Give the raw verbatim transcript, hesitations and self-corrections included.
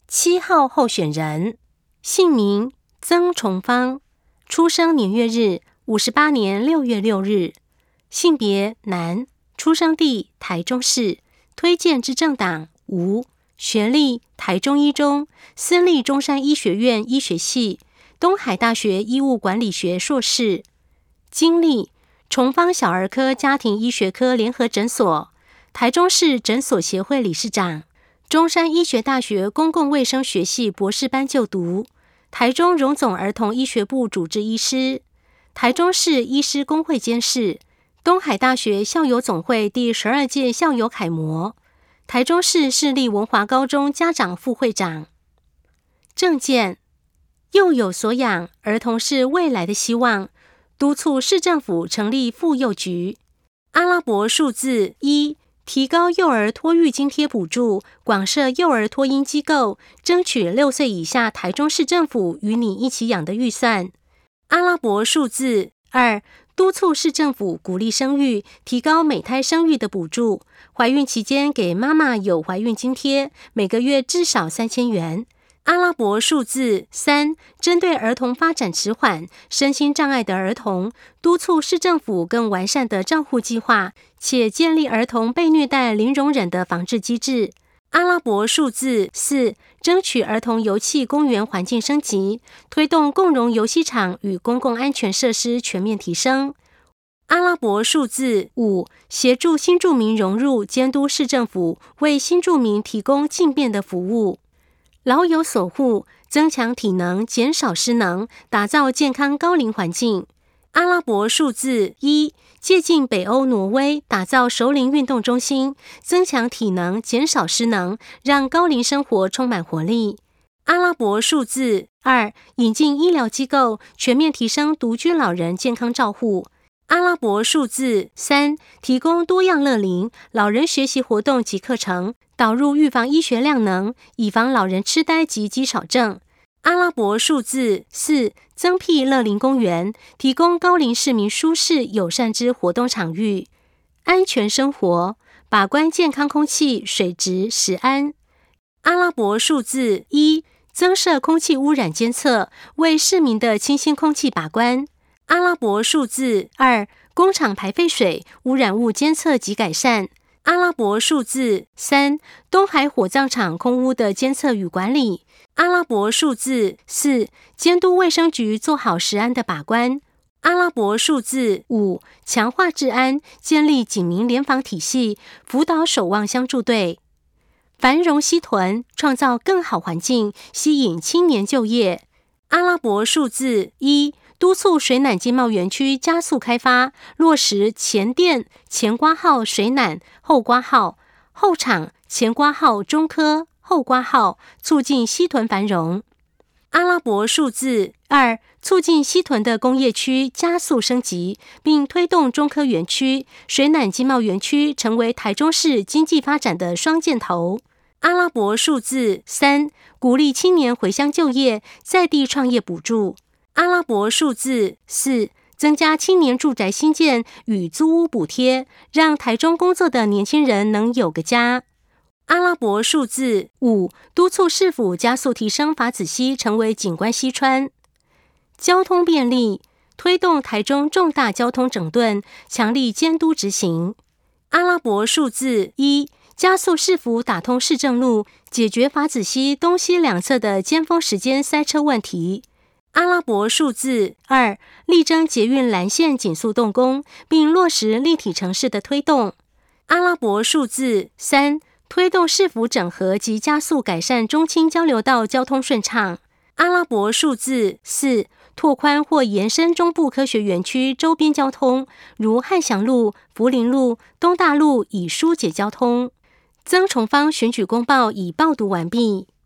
七号候选人，姓名曾崇芳，出生年月日五十八年六月六日，性别男，出生地台中市，推荐之政党无，学历台中一中，私立中山医学院医学系，东海大学医务管理学硕士。经历崇芳小儿科家庭医学科联合诊所，台中市诊所协会理事长，中山医学大学公共卫生学系博士班就读，台中荣总儿童医学部主治医师，台中市医师公会监事，东海大学校友总会第十二届校友楷模，台中市市立文华高中家长副会长。政见：幼有所养，儿童是未来的希望，督促市政府成立妇幼局。阿拉伯数字一，提高幼儿托育津贴补助，广设幼儿托婴机构，争取六岁以下台中市政府与你一起养的预算。阿拉伯数字二，督促市政府鼓励生育，提高每胎生育的补助，怀孕期间给妈妈有怀孕津贴，每个月至少三千元。阿拉伯数字三，针对儿童发展迟缓、身心障碍的儿童，督促市政府更完善的照护计划，且建立儿童被虐待零容忍的防治机制。阿拉伯数字四，争取儿童游憩公园环境升级，推动共融游戏场与公共安全设施全面提升。阿拉伯数字五，协助新住民融入，监督市政府为新住民提供进便的服务。老有所护，增强体能，减少失能，打造健康高龄环境。阿拉伯数字一，借鉴北欧挪威，打造熟龄运动中心，增强体能，减少失能，让高龄生活充满活力。阿拉伯数字二，引进医疗机构，全面提升独居老人健康照护。阿拉伯数字三，提供多样乐龄、老人学习活动及课程，导入预防医学量能，以防老人痴呆及肌少症。阿拉伯数字四，增辟乐龄公园，提供高龄市民舒适友善之活动场域。安全生活，把关健康空气、水质、食安。阿拉伯数字一，增设空气污染监测，为市民的清新空气把关。阿拉伯数字二，工厂排废水、污染物监测及改善。阿拉伯数字三，东海火葬场空污的监测与管理。阿拉伯数字四，监督卫生局做好食安的把关。阿拉伯数字五，强化治安，建立警民联防体系，辅导守望相助队。繁荣西屯，创造更好环境，吸引青年就业。阿拉伯数字一，督促水湳经贸园区加速开发，落实前店前挂号水湳后挂号，后厂前挂号中科后挂号，促进西屯繁荣。阿拉伯数字二，促进西屯的工业区加速升级，并推动中科园区、水湳经贸园区成为台中市经济发展的双箭头。阿拉伯数字三，鼓励青年回乡就业，在地创业补助。阿拉伯数字四，增加青年住宅新建与租屋补贴，让台中工作的年轻人能有个家。阿拉伯数字五，督促市府加速提升法子溪成为景观溪川。交通便利，推动台中重大交通整顿，强力监督执行。阿拉伯数字一，加速市府打通市政路，解决法子溪东西两侧的尖峰时间塞车问题。阿拉伯数字二，力争捷运蓝线紧速动工，并落实立体城市的推动。阿拉伯数字三，推动市府整合及加速改善中清交流道交通顺畅。阿拉伯数字四，拓宽或延伸中部科学园区周边交通，如汉翔路、福林路、东大路，以疏解交通。曾崇芳选举公报已报读完毕。